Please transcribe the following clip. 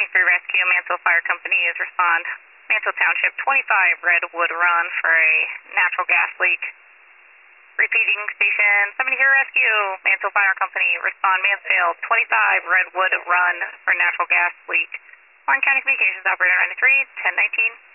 Rescue, Mansell Fire Company is respond. Mansell Township 25 Redwood Run for a natural gas leak. Repeating, station 70 here Rescue, Mansell Fire Company, respond Mansfield 25 Redwood Run for natural gas leak. Warren County Communications Operator 93, 1019.